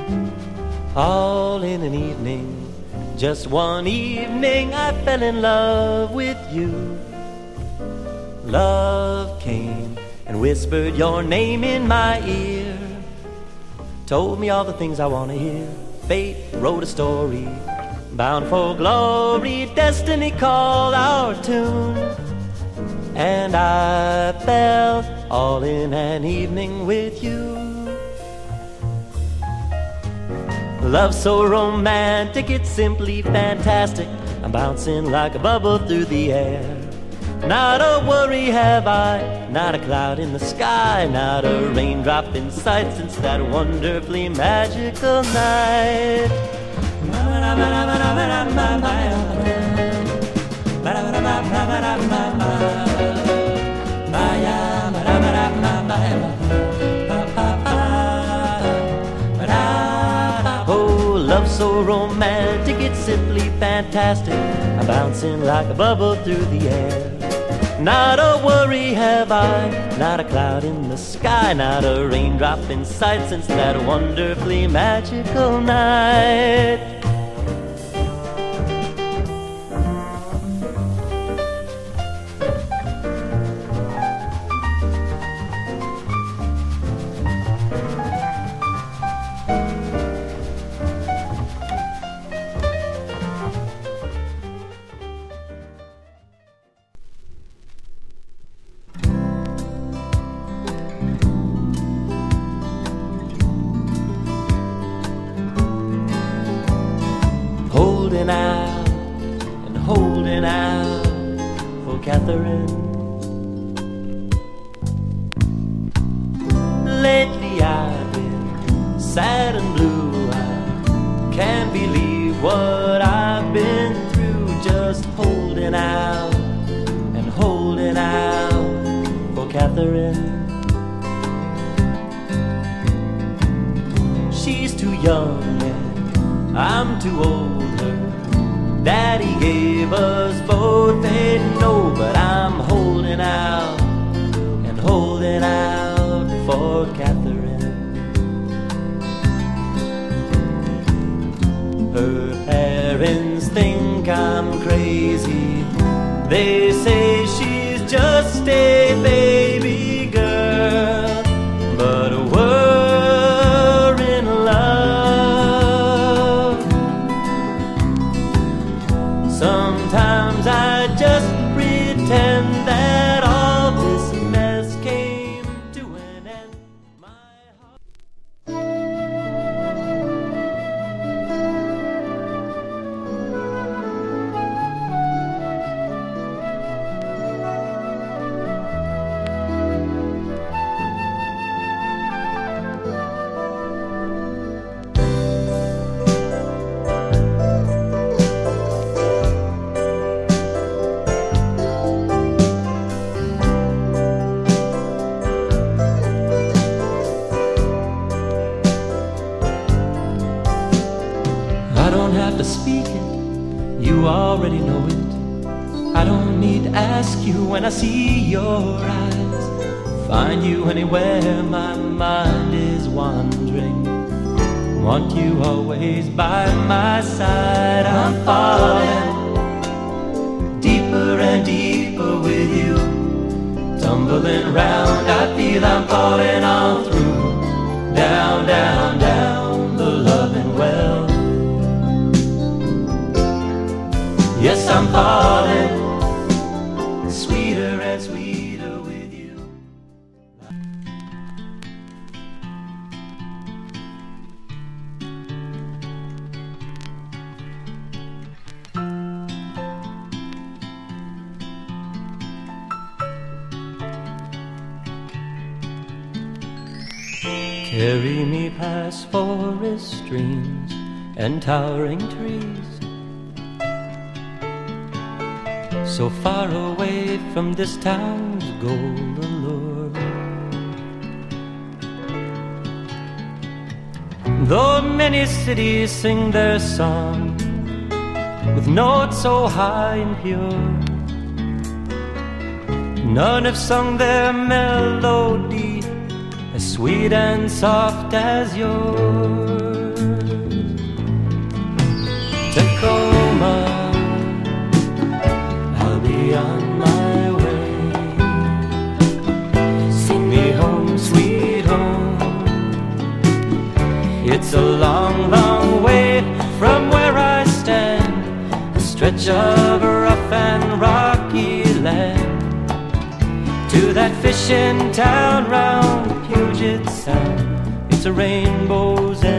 All in an evening, just one evening, I fell in love with you. Love came and whispered your name in my ear, told me all the things I want to hear. Fate wrote a story, bound for glory. Destiny called our tune, and I fell all in an evening with you. Love so romantic, it's simply fantastic. I'm bouncing like a bubble through the air. Not a worry have I, not a cloud in the sky, not a raindrop in sight since that wonderfully magical night. Love so romantic, it's simply fantastic. I'm bouncing like a bubble through the air. Not a worry have I, not a cloud in the sky, not a raindrop in sight since that wonderfully magical night. Holding out and holding out for Catherine. Lately I've been sad and blue. I can't believe what I've been through. Just holding out and holding out for Catherine. She's too young and I'm too older. Daddy gave us both a no, but I'm holding out and holding out for Catherine. Her parents think I'm crazy. They say she's just a baby girl, but we're in love. Sometimes I just pretend that all this mess came to an end. My heart I don't have to speak it, you already know it. I don't need to ask you when I see your eyes. Find you anywhere my mind is wandering. Want you always by my side. I'm falling deeper and deeper with you. Tumbling round, I feel I'm falling on through. Down, down, down the loving well. Yes, I'm falling sweeter and sweeter with you. Carry me past forest streams and towering trees, so far away from this town's golden lure. Though many cities sing their song with notes so high and pure, none have sung their melody as sweet and soft as yours. Tacoma, I'll be on my way. Sing me home, sweet home. It's a long, long way from where I stand, a stretch of rough and rocky land, to that fishing town round Puget Sound. It's a rainbow's end.